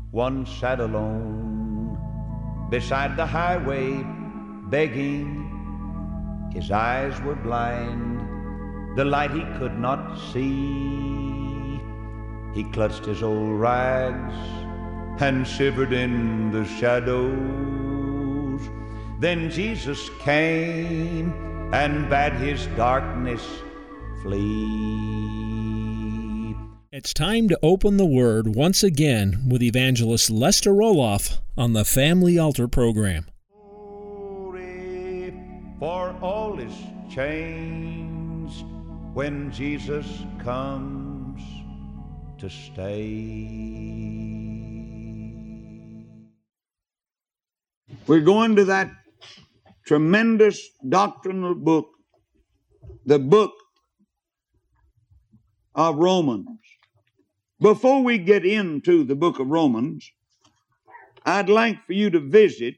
one sat alone beside the highway, begging. His eyes were blind, the light he could not see. He clutched his old rags and shivered in the shadows. Then Jesus came and bade his darkness flee. It's time to open the Word once again with Evangelist Lester Roloff on the Family Altar program. Glory, for all is changed when Jesus comes to stay. We're going to that tremendous doctrinal book, the book of Romans. Before we get into the book of Romans, I'd like for you to visit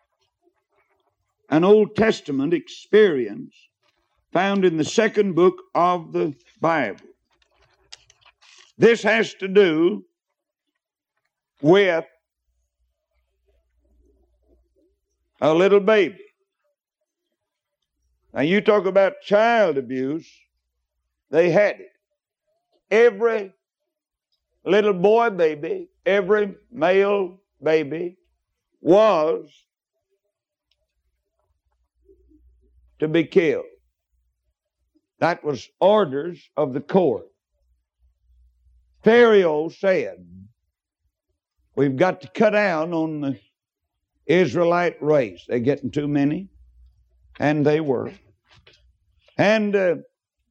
an Old Testament experience found in the second book of the Bible. This has to do with a little baby. Now, you talk about child abuse, they had it. Every little boy baby, every male baby was to be killed. That was orders of the court. Pharaoh said, we've got to cut down on the Israelite race. They're getting too many. And they were. And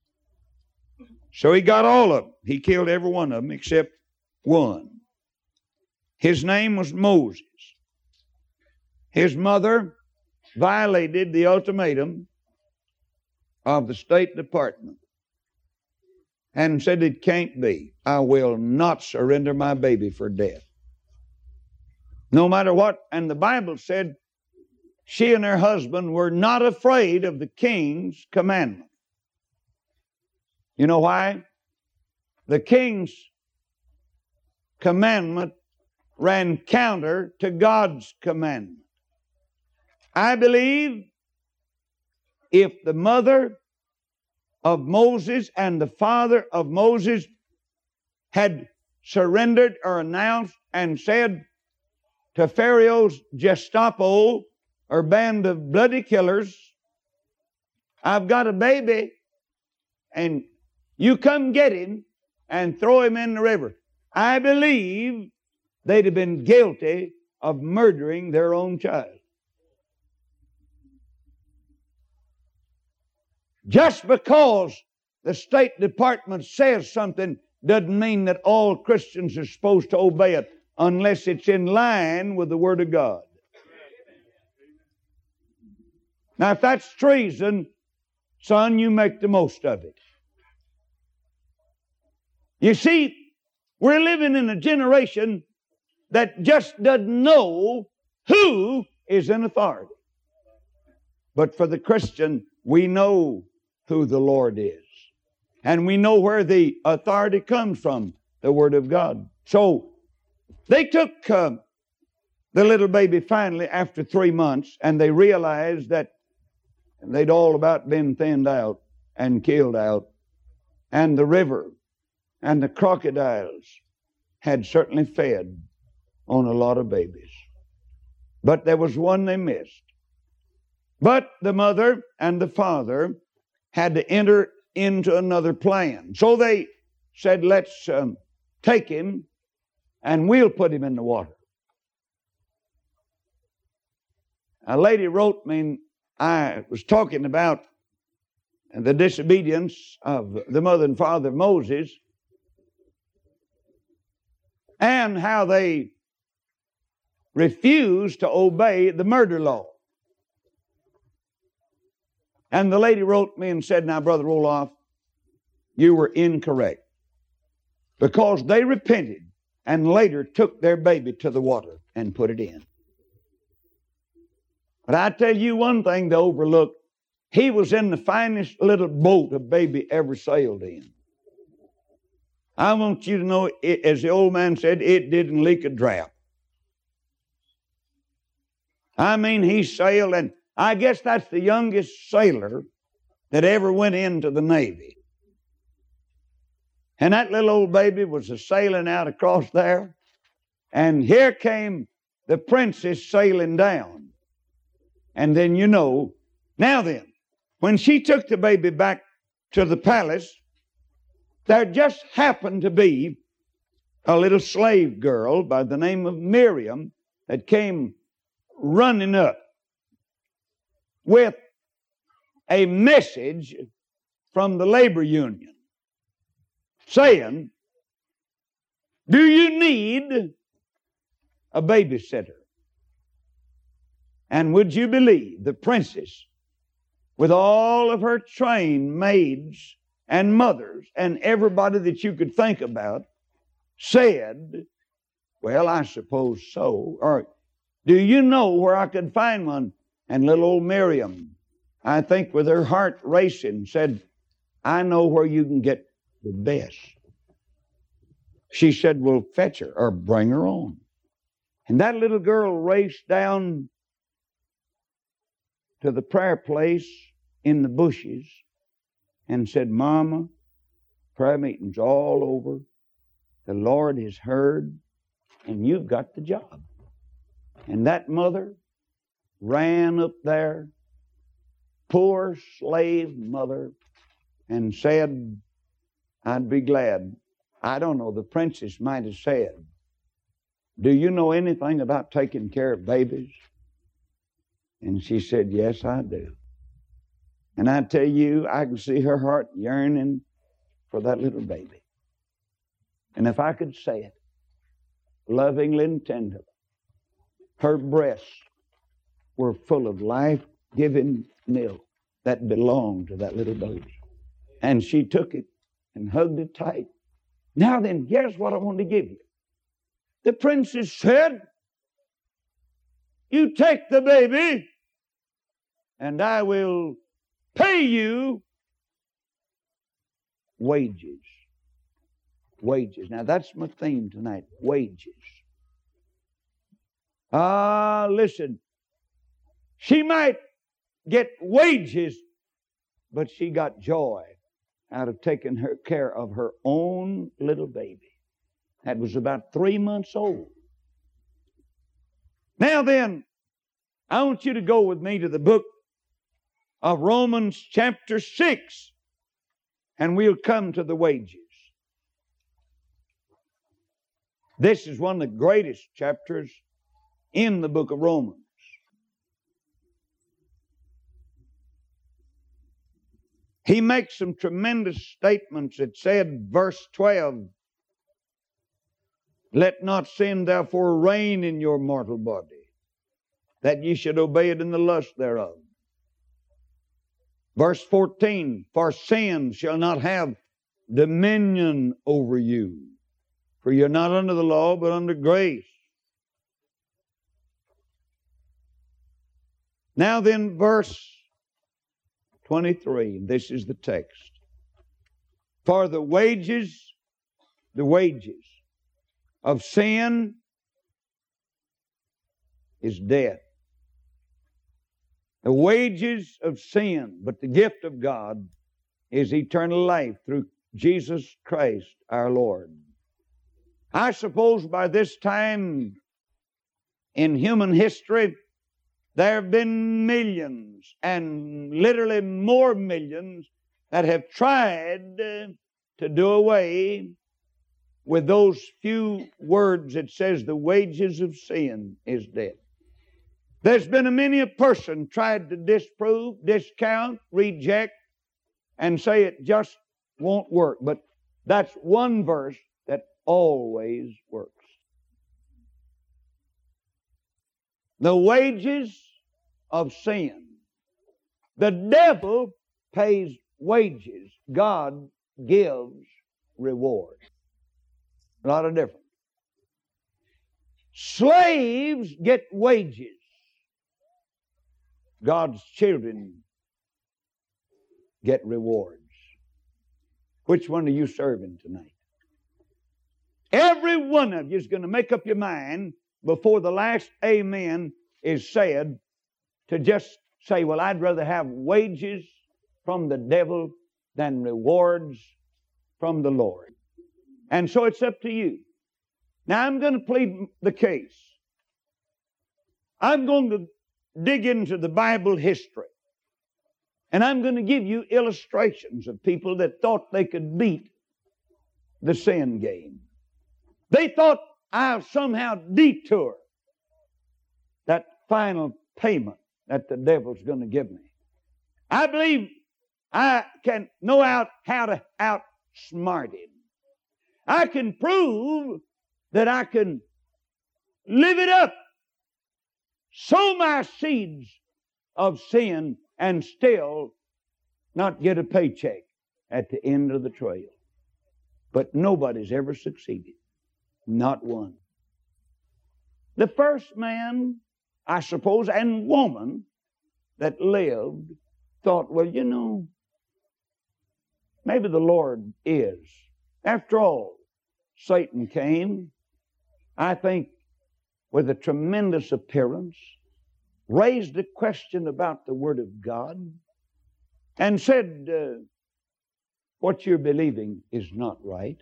so he got all of them. He killed every one of them except one. His name was Moses. His mother violated the ultimatum of the State Department and said it can't be. I will not surrender my baby for death. No matter what. And the Bible said she and her husband were not afraid of the king's commandment. You know why? The king's commandment ran counter to God's commandment. I believe if the mother of Moses and the father of Moses had surrendered or announced and said to Pharaoh's Gestapo or band of bloody killers, I've got a baby and you come get him and throw him in the river, I believe they'd have been guilty of murdering their own child. Just because the State Department says something doesn't mean that all Christians are supposed to obey it unless it's in line with the Word of God. Now, if that's treason, son, you make the most of it. You see, we're living in a generation that just doesn't know who is in authority. But for the Christian, we know who the Lord is. And we know where the authority comes from, the Word of God. So they took the little baby finally after 3 months, and they realized that they'd all about been thinned out and killed out. And the river and the crocodiles had certainly fed on a lot of babies. But there was one they missed. But the mother and the father had to enter into another plan. So they said, let's take him and we'll put him in the water. A lady wrote me, I was talking about the disobedience of the mother and father of Moses and how they refused to obey the murder law. And the lady wrote me and said, now, Brother Roloff, you were incorrect. Because they repented and later took their baby to the water and put it in. But I tell you one thing to overlook. He was in the finest little boat a baby ever sailed in. I want you to know, as the old man said, it didn't leak a drop. I mean, he sailed, and I guess that's the youngest sailor that ever went into the Navy. And that little old baby was sailing out across there, and here came the princess sailing down. And then now then, when she took the baby back to the palace, there just happened to be a little slave girl by the name of Miriam that came running up with a message from the labor union saying, do you need a babysitter? And would you believe the princess, with all of her trained maids and mothers and everybody that you could think about, said, well, I suppose so. Or, do you know where I could find one? And little old Miriam, I think with her heart racing, said, I know where you can get the best. She said, well, fetch her or bring her on. And that little girl raced down to the prayer place in the bushes and said, Mama, prayer meeting's all over. The Lord has heard, and you've got the job. And that mother ran up there, poor slave mother, and said, I'd be glad. I don't know, the princess might have said, do you know anything about taking care of babies? And she said, yes, I do. And I tell you, I can see her heart yearning for that little baby. And if I could say it lovingly and tenderly, her breasts were full of life-giving milk that belonged to that little baby. And she took it and hugged it tight. Now then, here's what I want to give you. The princess said, you take the baby and I will pay you wages. Wages. Now that's my theme tonight, wages. Listen, she might get wages, but she got joy out of taking care of her own little baby. That was about 3 months old. Now then, I want you to go with me to the book of Romans chapter 6, and we'll come to the wages. This is one of the greatest chapters in the book of Romans. He makes some tremendous statements. It said, verse 12, let not sin therefore reign in your mortal body, that ye should obey it in the lust thereof. Verse 14, for sin shall not have dominion over you, for you're not under the law, but under grace. Now then, verse 23, this is the text. For the wages of sin is death. The wages of sin, but the gift of God is eternal life through Jesus Christ our Lord. I suppose by this time in human history, there have been millions and literally more millions that have tried to do away with those few words that says the wages of sin is death. There's been many a person tried to disprove, discount, reject, and say it just won't work. But that's one verse that always works. The wages of sin. The devil pays wages. God gives reward. A lot of difference. Slaves get wages. God's children get rewards. Which one are you serving tonight? Every one of you is going to make up your mind before the last amen is said to just say, well, I'd rather have wages from the devil than rewards from the Lord. And so it's up to you. Now I'm going to plead the case. I'm going to dig into the Bible history. And I'm going to give you illustrations of people that thought they could beat the sin game. They thought I'll somehow detour that final payment that the devil's going to give me. I believe I can know how to outsmart him. I can prove that I can live it up, sow my seeds of sin, and still not get a paycheck at the end of the trail. But nobody's ever succeeded. Not one. The first man, I suppose, and woman that lived thought, well, you know, maybe the Lord is. After all, Satan came, I think, with a tremendous appearance, raised a question about the Word of God, and said, what you're believing is not right.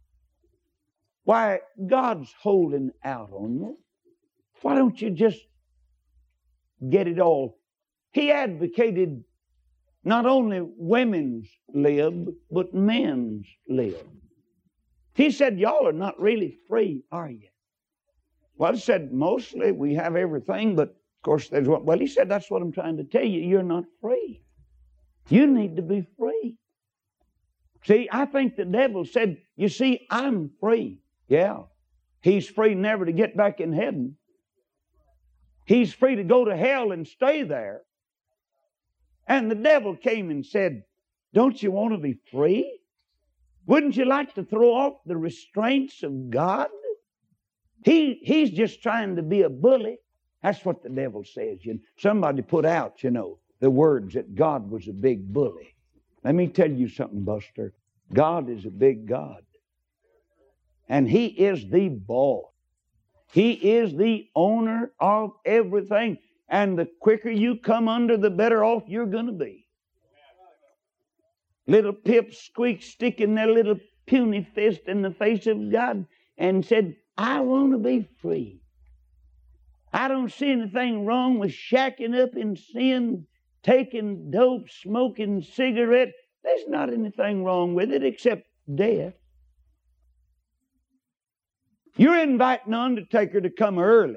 Why, God's holding out on you. Why don't you just get it all? He advocated not only women's lib, but men's lib. He said, y'all are not really free, are you? Well, he said, mostly we have everything, but of course there's one. Well, he said, that's what I'm trying to tell you. You're not free. You need to be free. See, I think the devil said, you see, I'm free. Yeah. He's free never to get back in heaven. He's free to go to hell and stay there. And the devil came and said, don't you want to be free? Wouldn't you like to throw off the restraints of God? He's just trying to be a bully. That's what the devil says. Somebody put out, the words that God was a big bully. Let me tell you something, Buster. God is a big God. And He is the boss. He is the owner of everything. And the quicker you come under, the better off you're going to be. Little pipsqueak sticking their little puny fist in the face of God and said, I want to be free. I don't see anything wrong with shacking up in sin, taking dope, smoking cigarette. There's not anything wrong with it except death. You're inviting an undertaker to come early.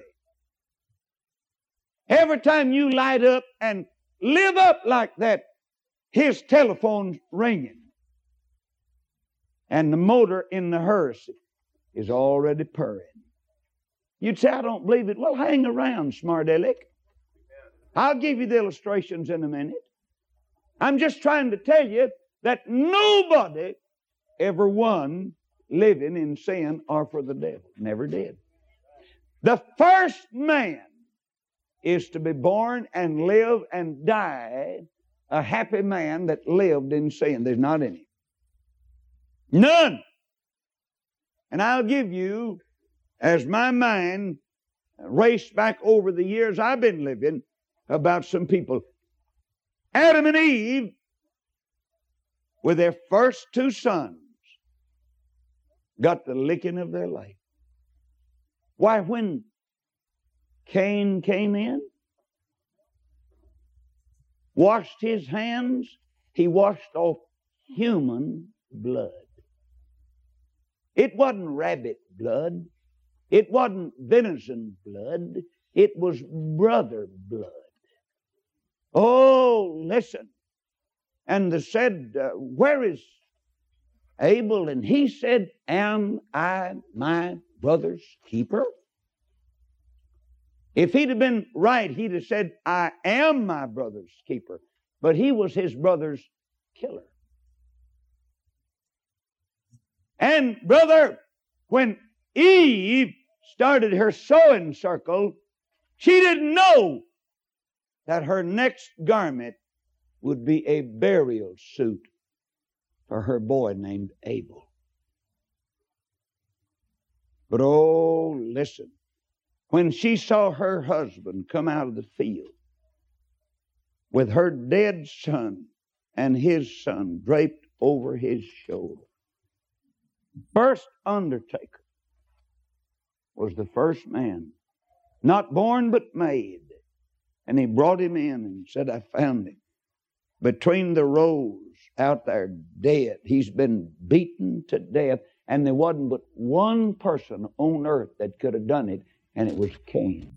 Every time you light up and live up like that, his telephone's ringing. And the motor in the hearse is already purring. You'd say, I don't believe it. Well, hang around, smart aleck. I'll give you the illustrations in a minute. I'm just trying to tell you that nobody ever won living in sin or for the devil. Never did. The first man is to be born and live and die a happy man that lived in sin. There's not any. None. And I'll give you, as my mind raced back over the years I've been living, about some people. Adam and Eve, with their first two sons, got the licking of their life. Why, when Cain came in, washed his hands, he washed off human blood. It wasn't rabbit blood. It wasn't venison blood. It was brother blood. Oh, listen. And they said, where is Abel? And he said, am I my brother's keeper? If he'd have been right, he'd have said, I am my brother's keeper. But he was his brother's killer. And brother, when Eve started her sewing circle, she didn't know that her next garment would be a burial suit for her boy named Abel. But oh, listen. when she saw her husband come out of the field with her dead son and his son draped over his shoulder. First undertaker was the first man, not born but made. And he brought him in and said, I found him between the rows out there dead. He's been beaten to death. And there wasn't but one person on earth that could have done it, and it was Cain.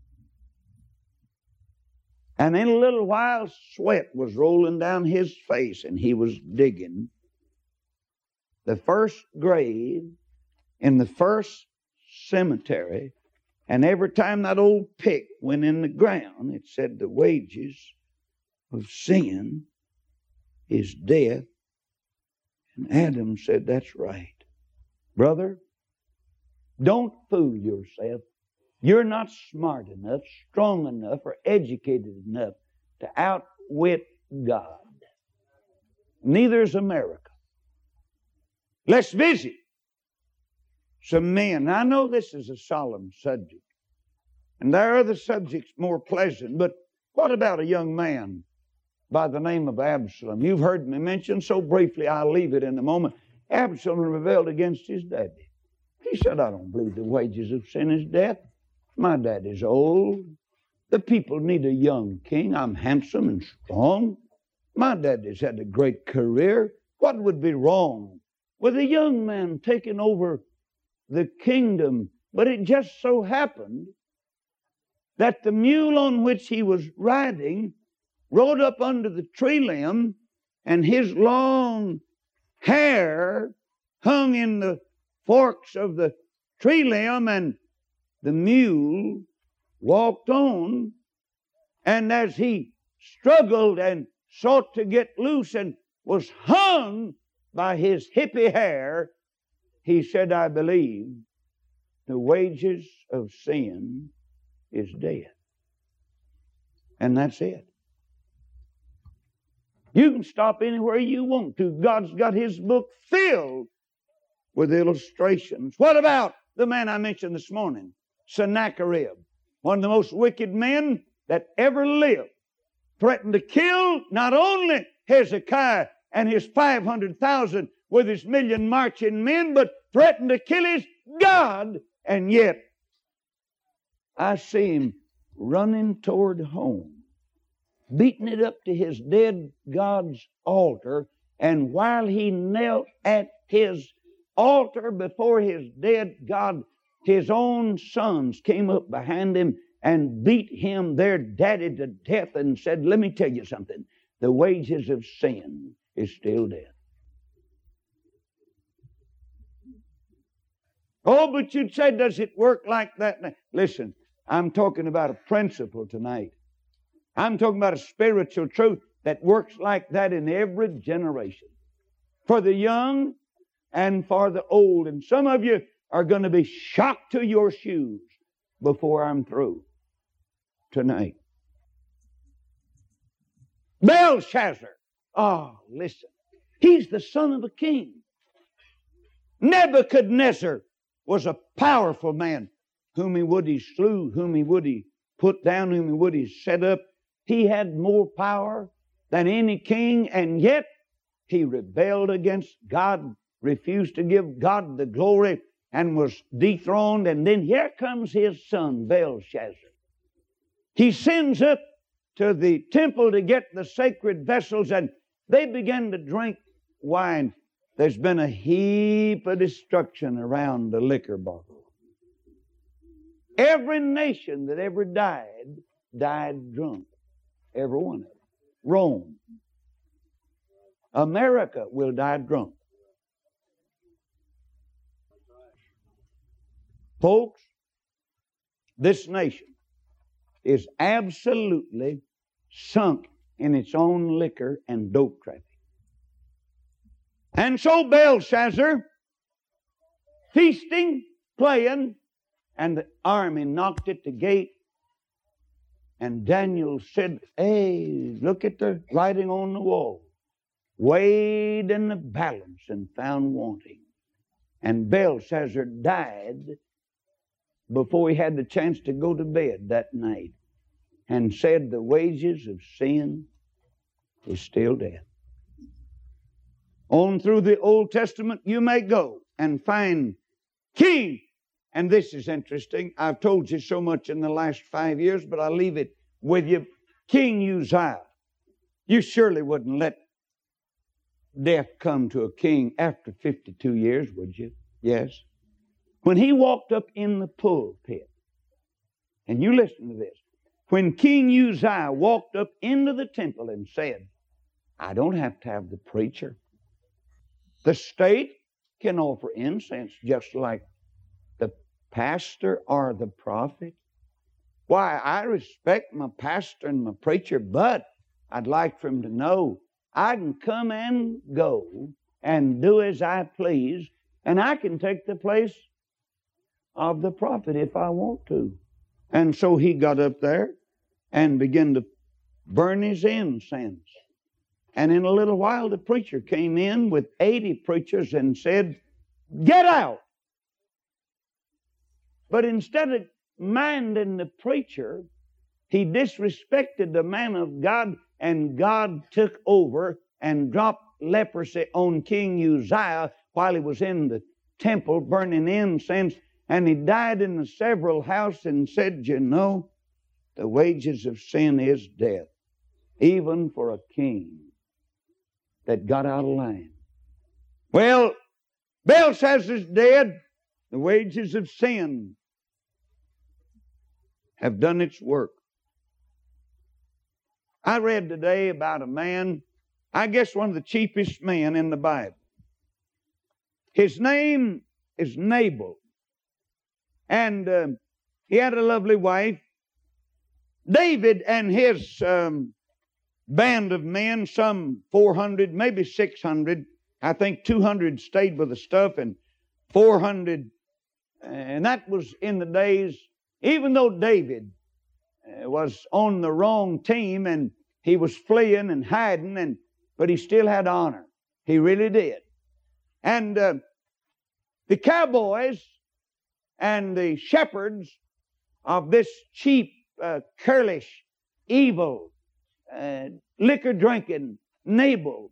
And in a little while, sweat was rolling down his face, and he was digging the first grave in the first cemetery. And every time that old pick went in the ground, it said the wages of sin is death. And Adam said, that's right. Brother, don't fool yourself. You're not smart enough, strong enough, or educated enough to outwit God. Neither is America. Let's visit some men. I know this is a solemn subject, and there are other subjects more pleasant, but what about a young man by the name of Absalom? You've heard me mention so briefly, I'll leave it in a moment. Absalom rebelled against his daddy. He said, I don't believe the wages of sin is death. My daddy's old. The people need a young king. I'm handsome and strong. My daddy's had a great career. What would be wrong with a young man taking over the kingdom? But it just so happened that the mule on which he was riding rode up under the tree limb, and his long hair hung in the forks of the tree limb, and the mule walked on, and as he struggled and sought to get loose and was hung by his hippie hair, he said, I believe the wages of sin is death. And that's it. You can stop anywhere you want to. God's got His book filled with illustrations. What about the man I mentioned this morning, Sennacherib, one of the most wicked men that ever lived, threatened to kill not only Hezekiah and his 500,000 with his million marching men, but threatened to kill his God. And yet, I see him running toward home, beating it up to his dead God's altar. And while he knelt at his altar before his dead God, his own sons came up behind him and beat him, their daddy, to death and said, let me tell you something. The wages of sin is still death. Oh, but you'd say, does it work like that? Listen, I'm talking about a principle tonight. I'm talking about a spiritual truth that works like that in every generation. For the young and for the old. And some of you are going to be shocked to your shoes before I'm through tonight. Belshazzar. Oh, listen. He's the son of a king. Nebuchadnezzar was a powerful man. Whom he would he slew, whom he would he put down, whom he would he set up. He had more power than any king, and yet he rebelled against God, refused to give God the glory, and was dethroned. And then here comes his son, Belshazzar. He sends up to the temple to get the sacred vessels, and they began to drink wine. There's been a heap of destruction around the liquor bottle. Every nation that ever died drunk. Every one of them. Rome. America will die drunk. Folks, this nation is absolutely sunk in its own liquor and dope traffic. And so Belshazzar, feasting, playing, and the army knocked at the gate. And Daniel said, hey, look at the writing on the wall. Weighed in the balance and found wanting. And Belshazzar died before he had the chance to go to bed that night and said, the wages of sin is still death. On through the Old Testament you may go and find king. And this is interesting. I've told you so much in the last 5 years, but I'll leave it with you. King Uzziah. You surely wouldn't let death come to a king after 52 years, would you? Yes. When he walked up in the pulpit, and you listen to this, when King Uzziah walked up into the temple and said, I don't have to have the preacher. The state can offer incense just like the pastor or the prophet. Why, I respect my pastor and my preacher, but I'd like for him to know I can come and go and do as I please, and I can take the place of the prophet if I want to. And so he got up there and began to burn his incense. And in a little while, the preacher came in with 80 preachers and said, get out. But instead of minding the preacher, he disrespected the man of God, and God took over and dropped leprosy on King Uzziah while he was in the temple burning incense. And he died in the several house and said, you know, the wages of sin is death, even for a king that got out of line. Well, Belshazzar's dead. The wages of sin have done its work. I read today about a man, I guess one of the cheapest men in the Bible. His name is Nabal. And he had a lovely wife. David and his band of men, some 400, maybe 600. I think 200 stayed with the stuff, and 400. And that was in the days, even though David was on the wrong team and he was fleeing and hiding, but he still had honor. He really did. And the cowboys and the shepherds of this cheap, curlish, evil, liquor-drinking Nabal,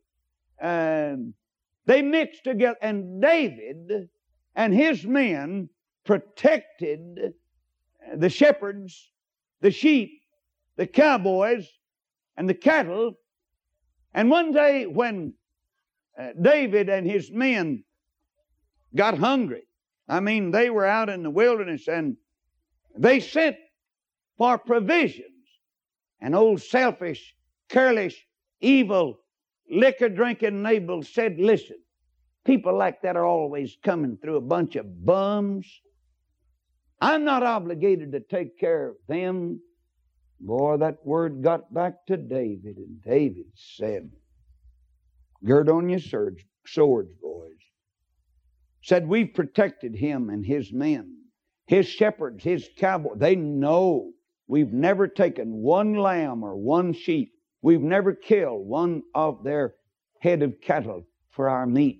they mixed together. And David and his men protected the shepherds, the sheep, the cowboys, and the cattle. And one day when David and his men got hungry, I mean, they were out in the wilderness and they sent for provisions. And old selfish, curlish, evil, liquor-drinking Nabal said, listen, people like that are always coming through a bunch of bums. I'm not obligated to take care of them. Boy, that word got back to David, and David said, gird on your swords, boys. Said, we've protected him and his men, his shepherds, his cowboys. They know we've never taken one lamb or one sheep. We've never killed one of their head of cattle for our meat.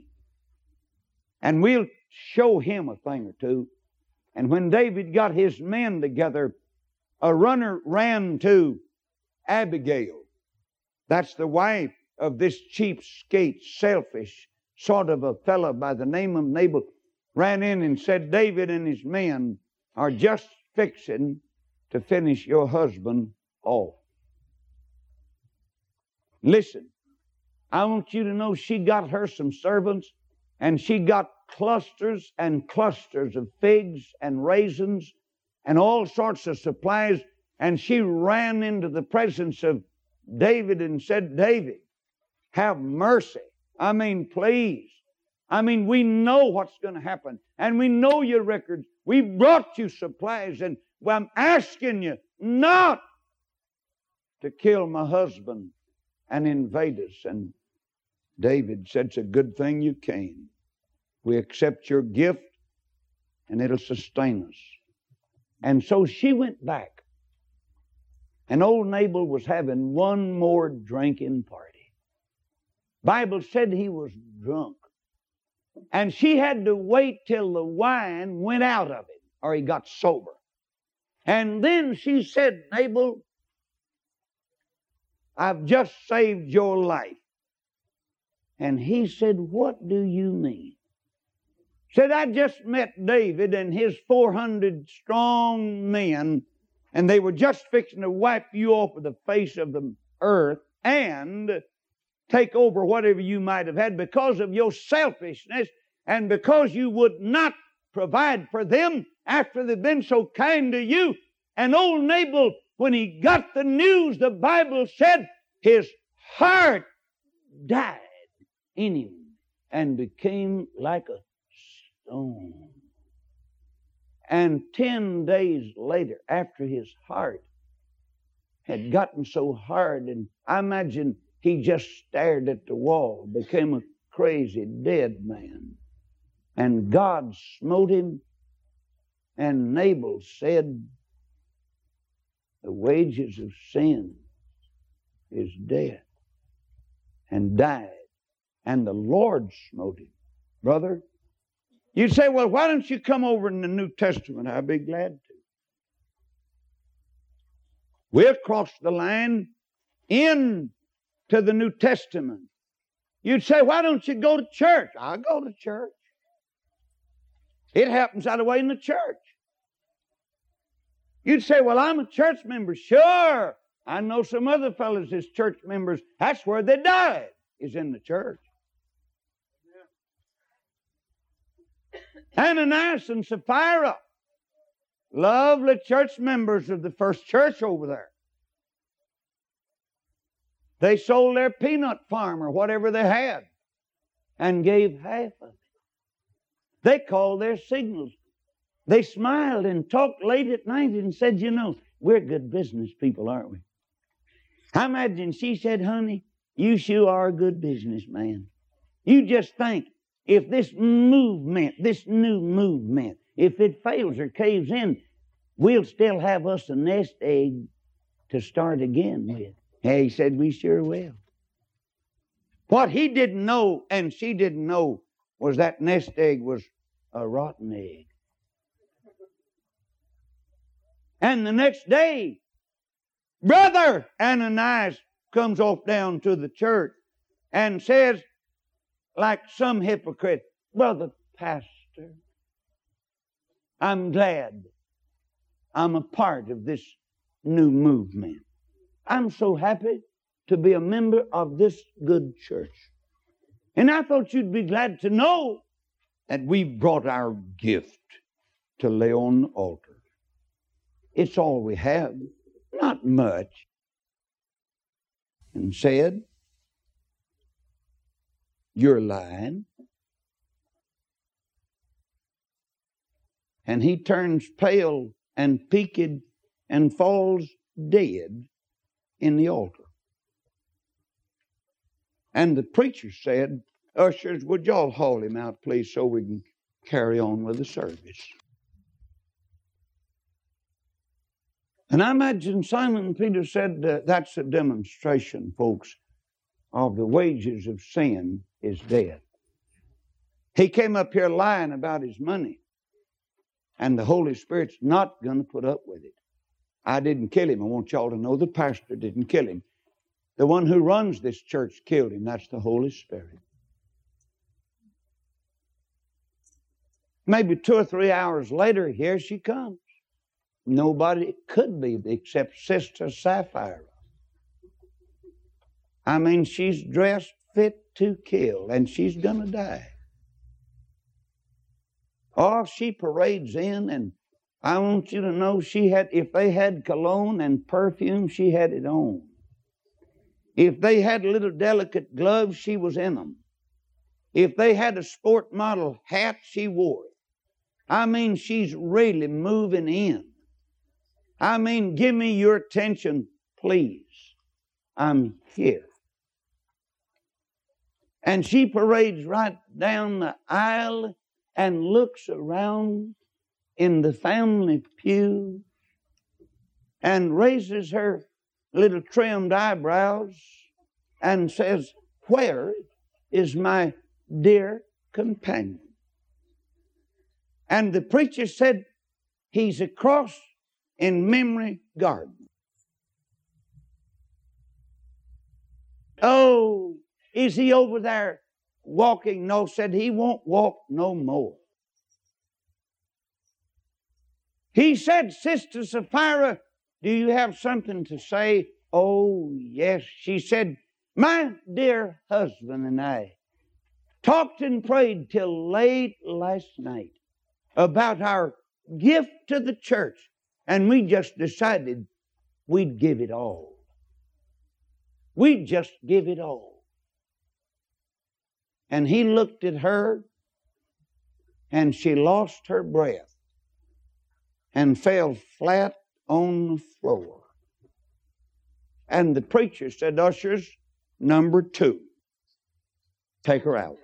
And we'll show him a thing or two. And when David got his men together, a runner ran to Abigail. That's the wife of this cheapskate, selfish sort of a fellow by the name of Nabal. Ran in and said, David and his men are just fixing to finish your husband off. Listen, I want you to know she got her some servants, and she got clusters and clusters of figs and raisins and all sorts of supplies, and she ran into the presence of David and said, David, have mercy. I mean, please. I mean, we know what's going to happen, and we know your records. We've brought you supplies, and I'm asking you not to kill my husband and invade us. And David said, it's a good thing you came. We accept your gift, and it'll sustain us. And so she went back. And old Nabal was having one more drinking party. Bible said he was drunk. And she had to wait till the wine went out of him, or he got sober. And then she said, Nabal, I've just saved your life. And he said, what do you mean? Said, I just met David and his 400 strong men, and they were just fixing to wipe you off of the face of the earth and take over whatever you might have had because of your selfishness and because you would not provide for them after they've been so kind to you. And old Nabal, when he got the news, the Bible said his heart died in him and became like a stone. And 10 days later, after his heart had gotten so hard, and I imagine he just stared at the wall, became a crazy dead man. And God smote him, and Nabal said, the wages of sin is death, and died. And the Lord smote him. Brother, you'd say, well, why don't you come over in the New Testament? I'd be glad to. We'll cross the line into the New Testament. You'd say, why don't you go to church? I'll go to church. It happens that way in the church. You'd say, well, I'm a church member. Sure. I know some other fellows as church members. That's where they died, is in the church. Ananias and Sapphira, lovely church members of the first church over there. They sold their peanut farm or whatever they had and gave half of it. They called their signals. They smiled and talked late at night and said, you know, we're good business people, aren't we? I imagine she said, honey, you sure are a good businessman. You just think, if this movement, this new movement, if it fails or caves in, we'll still have us a nest egg to start again with. And he said, we sure will. What he didn't know and she didn't know was that nest egg was a rotten egg. And the next day, Brother Ananias comes off down to the church and says, like some hypocrite, Brother Pastor, I'm glad I'm a part of this new movement. I'm so happy to be a member of this good church. And I thought you'd be glad to know that we've brought our gift to lay on the altar. It's all we have, not much. And said, you're lying. And he turns pale and peaked and falls dead in the altar. And the preacher said, ushers, would y'all haul him out, please, so we can carry on with the service. And I imagine Simon Peter said, that's a demonstration, folks, of the wages of sin is death. He came up here lying about his money. And the Holy Spirit's not going to put up with it. I didn't kill him. I want y'all to know the pastor didn't kill him. The one who runs this church killed him. That's the Holy Spirit. Maybe 2 or 3 hours later, here she comes. Nobody could be except Sister Sapphira. I mean, she's dressed fit to kill, and she's going to die. Oh, she parades in, and I want you to know she had, if they had cologne and perfume, she had it on. If they had little delicate gloves, she was in them. If they had a sport model hat, she wore it. I mean, she's really moving in. I mean, give me your attention, please. I'm here. And she parades right down the aisle and looks around in the family pew and raises her little trimmed eyebrows and says, where is my dear companion? And the preacher said, he's across in Memory Garden. Oh, is he over there walking? No, said he won't walk no more. He said, Sister Sapphira, do you have something to say? Oh, yes. She said, my dear husband and I talked and prayed till late last night about our gift to the church, and we just decided we'd give it all. We'd just give it all. And he looked at her, and she lost her breath and fell flat on the floor. And the preacher said, ushers, number 2, take her out.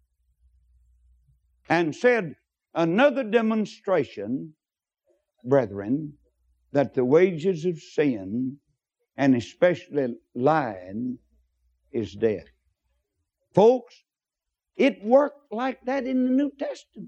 And said, another demonstration, brethren, that the wages of sin, and especially lying, is death. Folks, it worked like that in the New Testament.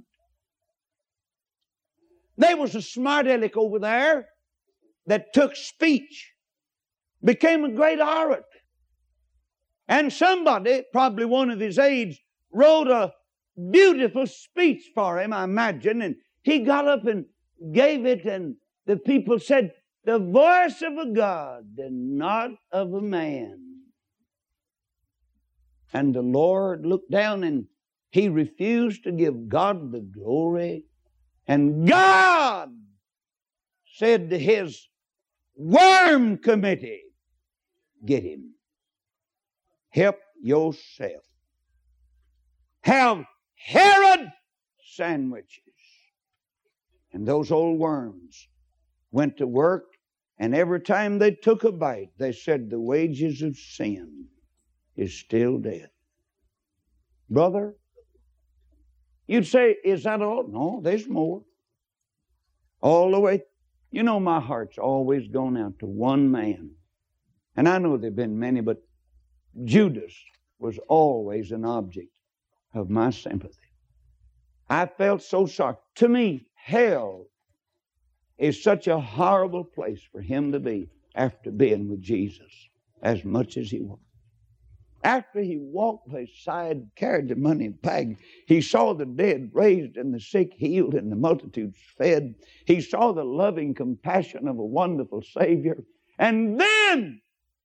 There was a smart aleck over there that took speech, became a great orator. And somebody, probably one of his aides, wrote a beautiful speech for him, I imagine, and he got up and gave it, and the people said, the voice of a God and not of a man. And the Lord looked down and he refused to give God the glory. And God said to his worm committee, get him. Help yourself. Have Herod sandwiches. And those old worms went to work, and every time they took a bite, they said the wages of sin is still death. Brother, you'd say, is that all? No, there's more. All the way. You know, my heart's always gone out to one man. And I know there have been many, but Judas was always an object of my sympathy. I felt so sorry. To me, hell is such a horrible place for him to be after being with Jesus as much as he was. After he walked by his side, carried the money bag, he saw the dead raised and the sick healed and the multitudes fed. He saw the loving compassion of a wonderful Savior. And then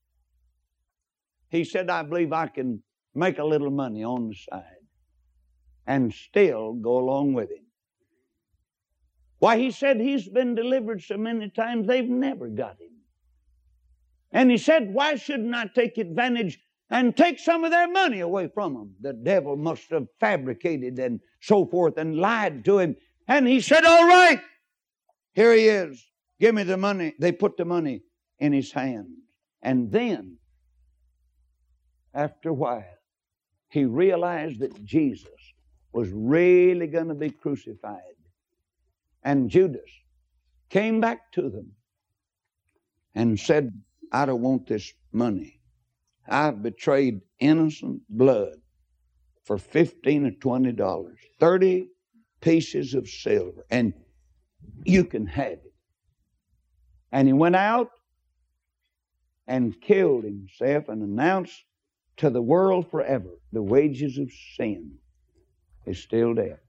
he said, I believe I can make a little money on the side and still go along with him. Why, he said he's been delivered so many times they've never got him. And he said, why shouldn't I take advantage and take some of their money away from them? The devil must have fabricated and so forth and lied to him. And he said, all right, here he is. Give me the money. They put the money in his hand. And then, after a while, he realized that Jesus was really going to be crucified. And Judas came back to them and said, I don't want this money. I've betrayed innocent blood for $15 or $20, 30 pieces of silver, and you can have it. And he went out and killed himself and announced to the world forever, the wages of sin is still death.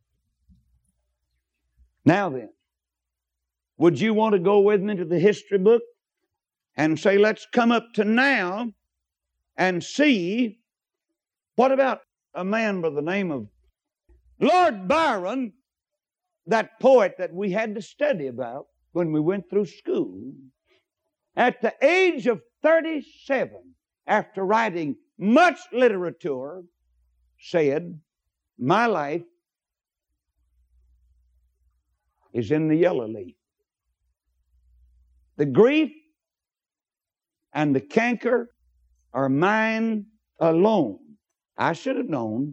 Now then, would you want to go with me to the history book and say, let's come up to now and see, what about a man by the name of Lord Byron, that poet that we had to study about when we went through school? At the age of 37, after writing much literature, said, my life is in the yellow leaf. The grief and the canker are mine alone. I should have known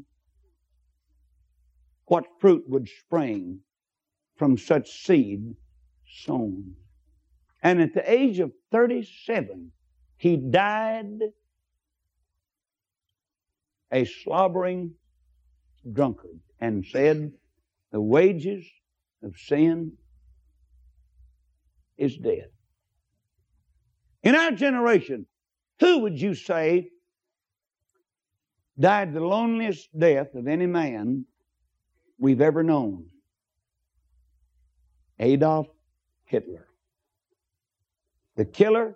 what fruit would spring from such seed sown. And at the age of 37, he died a slobbering drunkard and said, the wages of sin is dead. In our generation, who would you say died the loneliest death of any man we've ever known? Adolf Hitler. The killer,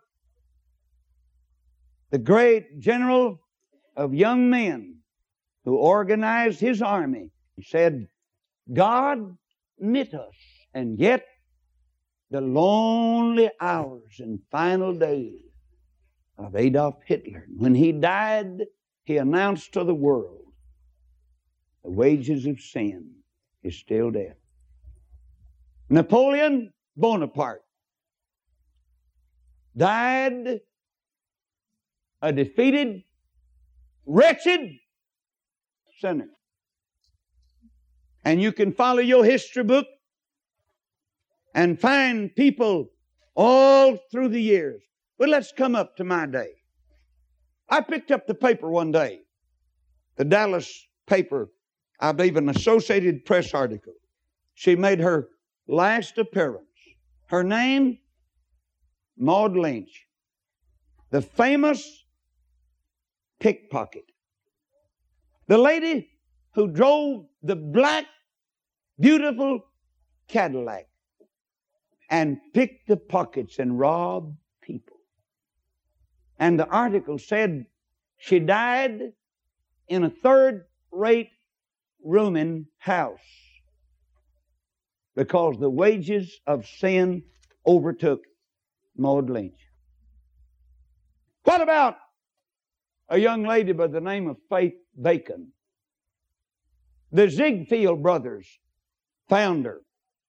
the great general of young men who organized his army. He said, God knit us, and yet the lonely hours and final days of Adolf Hitler. When he died, he announced to the world, the wages of sin is still death. Napoleon Bonaparte died a defeated, wretched sinner. And you can follow your history book and find people all through the years. But let's come up to my day. I picked up the paper one day, the Dallas paper, I believe an Associated Press article. She made her last appearance. Her name, Maud Lynch, the famous pickpocket. The lady who drove the black, beautiful Cadillac and picked the pockets and robbed people. And the article said she died in a third-rate rooming house because the wages of sin overtook Maud Lynch. What about a young lady by the name of Faith Bacon? The Ziegfeld brothers found her.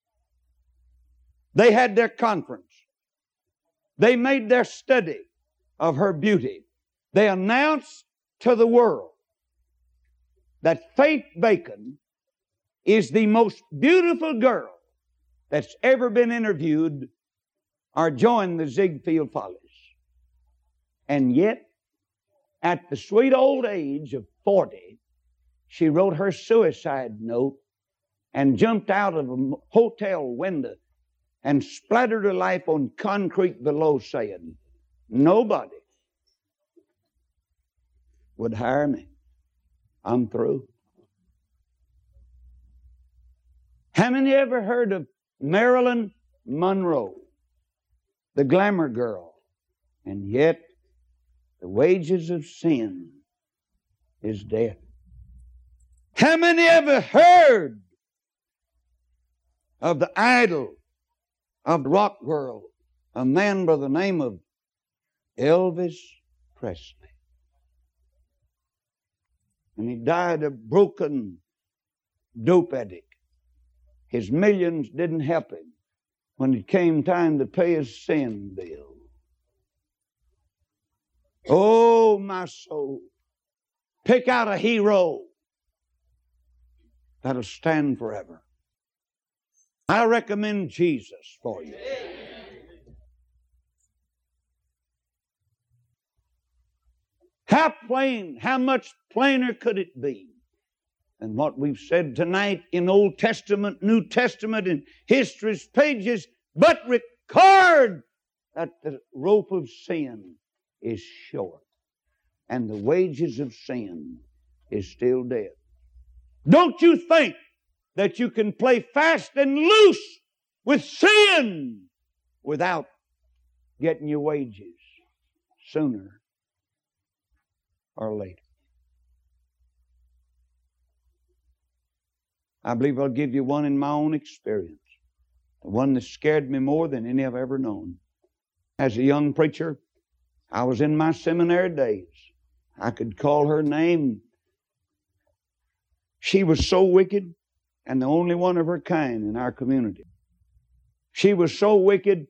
They had their conference. They made their study of her beauty. They announced to the world that Faith Bacon is the most beautiful girl that's ever been interviewed or joined the Ziegfeld Follies. And yet, at the sweet old age of 40, she wrote her suicide note and jumped out of a hotel window and splattered her life on concrete below, saying, nobody would hire me. I'm through. How many ever heard of Marilyn Monroe, the glamour girl? And yet, the wages of sin is death. How many ever heard of the idol of the rock world, a man by the name of Elvis Presley? And he died a broken dope addict. His millions didn't help him when it came time to pay his sin bill. Oh, my soul, pick out a hero that'll stand forever. I recommend Jesus for you. How plain, how much plainer could it be than what we've said tonight in Old Testament, New Testament, and history's pages, but record that the rope of sin is short and the wages of sin is still death. Don't you think that you can play fast and loose with sin without getting your wages sooner or later? I believe I'll give you one in my own experience, the one that scared me more than any I've ever known. As a young preacher, I was in my seminary days. I could call her name. She was so wicked and the only one of her kind in our community. She was so wicked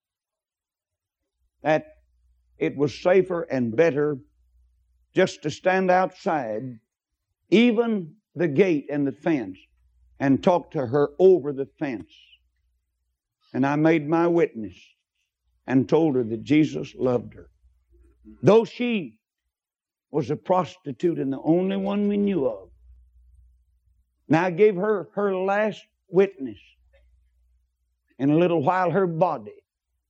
that it was safer and better just to stand outside, even the gate and the fence, and talk to her over the fence. And I made my witness and told her that Jesus loved her. Though she was a prostitute and the only one we knew of. Now I gave her her last witness. In a little while her body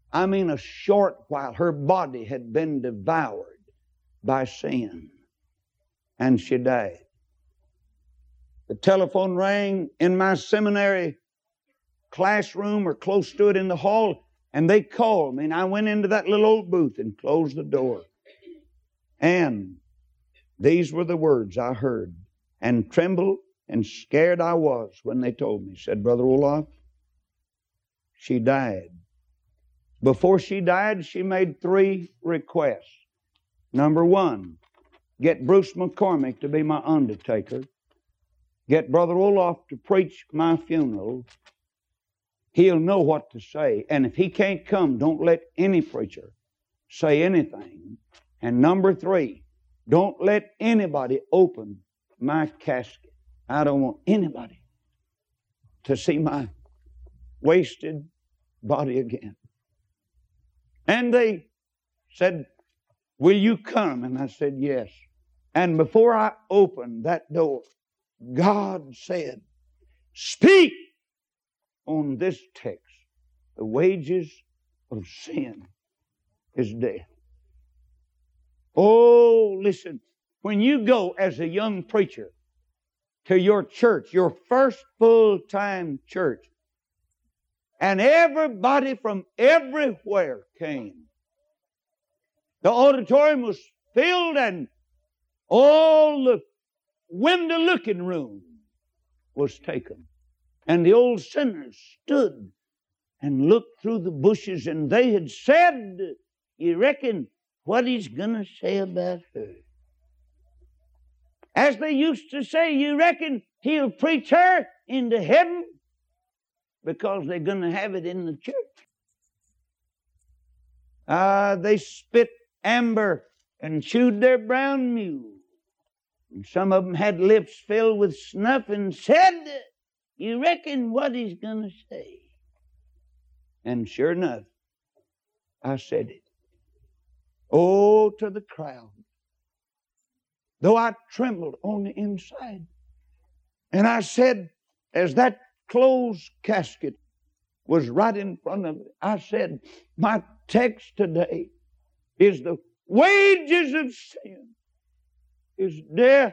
I mean a short while, her body had been devoured by sin. And she died. The telephone rang in my seminary classroom or close to it in the hall, and they called me, and I went into that little old booth and closed the door. And these were the words I heard, and trembled and scared I was when they told me. Said, Brother Olaf, she died. Before she died, she made 3 requests. Number 1, get Bruce McCormick to be my undertaker. Get Brother Olaf to preach my funeral. He'll know what to say. And if he can't come, don't let any preacher say anything. And number 3, don't let anybody open my casket. I don't want anybody to see my wasted body again. And they said, will you come? And I said, yes. And before I opened that door, God said, speak on this text. The wages of sin is death. Oh, listen. When you go as a young preacher to your church, your first full-time church, and everybody from everywhere came, the auditorium was filled, and all the window-looking room was taken. And the old sinners stood and looked through the bushes, and they had said, you reckon what he's going to say about her? As they used to say, you reckon he'll preach her into heaven? Because they're going to have it in the church. They spit amber and chewed their brown mule. And some of them had lips filled with snuff and said, you reckon what he's going to say? And sure enough, I said it. Oh, to the crowd. Though I trembled on the inside. And I said, as that closed casket was right in front of me, I said, my text today is the wages of sin is death.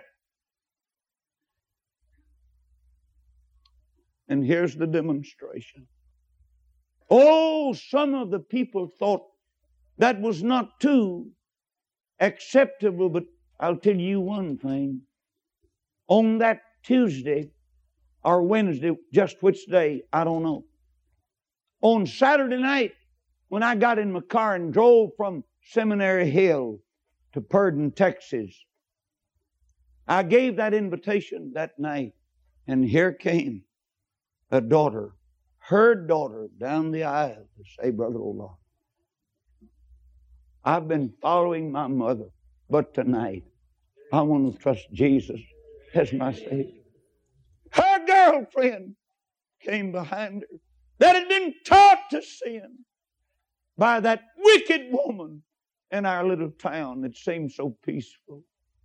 And here's the demonstration. Oh, some of the people thought that was not too acceptable, but I'll tell you one thing. On that Tuesday or Wednesday, just which day, I don't know. On Saturday night, when I got in my car and drove from Seminary Hill to Purdon, Texas, I gave that invitation that night, and here came a daughter, her daughter, down the aisle to say, Brother Olaf, I've been following my mother, but tonight I want to trust Jesus as my Savior. Her girlfriend came behind her that had been taught to sin by that wicked woman in our little town that seemed so peaceful.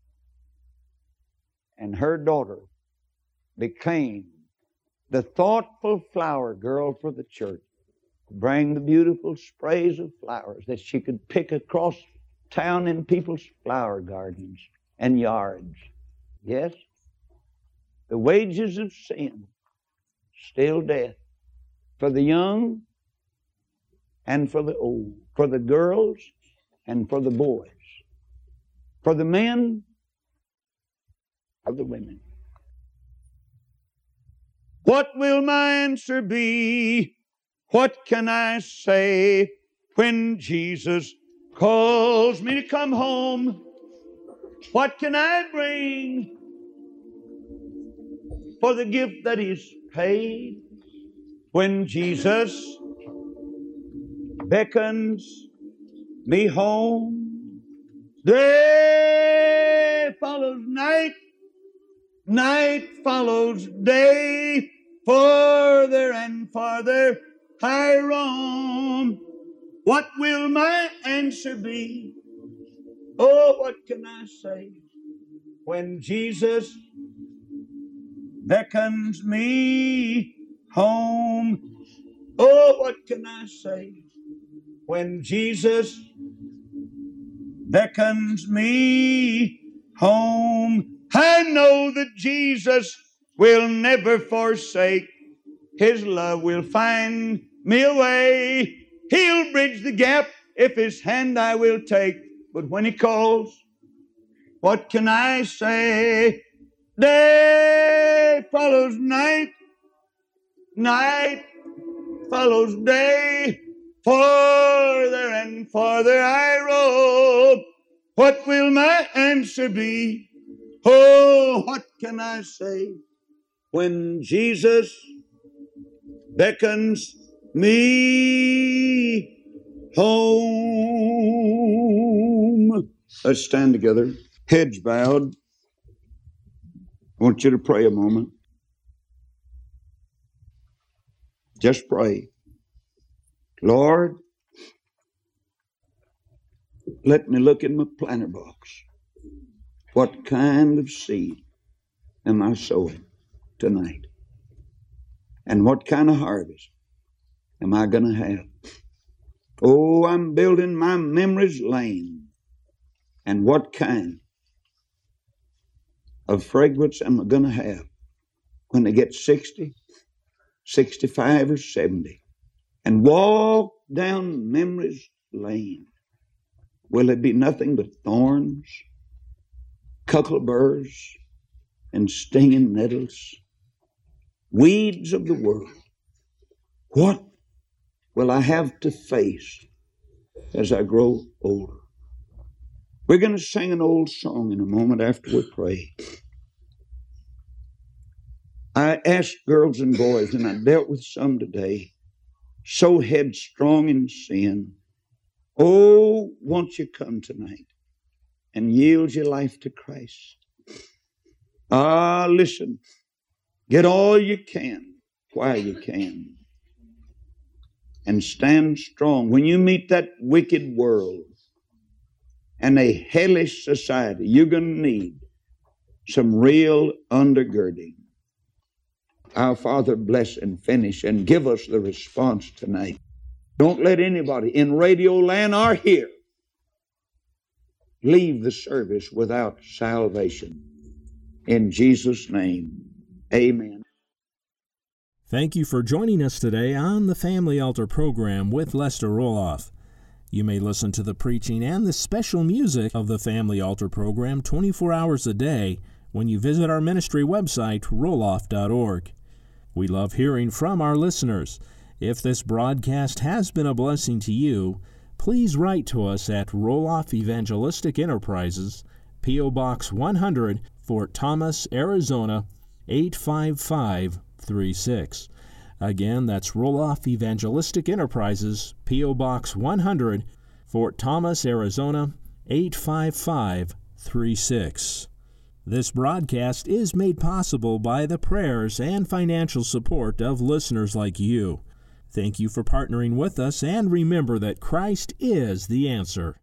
And her daughter became the thoughtful flower girl for the church, to bring the beautiful sprays of flowers that she could pick across town in people's flower gardens and yards. Yes, the wages of sin, still death, for the young and for the old, for the girls and for the boys, for the men and the women. What will my answer be? What can I say when Jesus calls me to come home? What can I bring for the gift that is paid when Jesus beckons me home? Day follows night, night follows day, farther and farther I roam. What will my answer be? Oh, what can I say when Jesus beckons me home? Oh, what can I say when Jesus beckons me home. I know that Jesus will never forsake. His love will find me a way. He'll bridge the gap if His hand I will take. But when He calls, what can I say? Day follows night, night follows day. Farther and farther I roam. What will my answer be? Oh, what can I say when Jesus beckons me home? Let's stand together, heads bowed. I want you to pray a moment. Just pray. Lord, let me look in my planter box. What kind of seed am I sowing tonight? And what kind of harvest am I going to have? Oh, I'm building my memories lane. And what kind of fragrance am I going to have when they get 60, 65, or 70? And walk down memory's lane. Will it be nothing but thorns, cuckleburrs, and stinging nettles? Weeds of the world. What will I have to face as I grow older? We're going to sing an old song in a moment after we pray. I asked girls and boys, and I dealt with some today, so headstrong in sin. Oh, won't you come tonight and yield your life to Christ? Listen, get all you can while you can. And stand strong. When you meet that wicked world and a hellish society, you're going to need some real undergirding. Our Father, bless and finish and give us the response tonight. Don't let anybody in Radio Land or here leave the service without salvation. In Jesus' name, amen. Thank you for joining us today on the Family Altar program with Lester Roloff. You may listen to the preaching and the special music of the Family Altar program 24 hours a day when you visit our ministry website, roloff.org. We love hearing from our listeners. If this broadcast has been a blessing to you, please write to us at Roloff Evangelistic Enterprises, P.O. Box 100, Fort Thomas, Arizona, 85536. Again, that's Roloff Evangelistic Enterprises, P.O. Box 100, Fort Thomas, Arizona, 85536. This broadcast is made possible by the prayers and financial support of listeners like you. Thank you for partnering with us, and remember that Christ is the answer.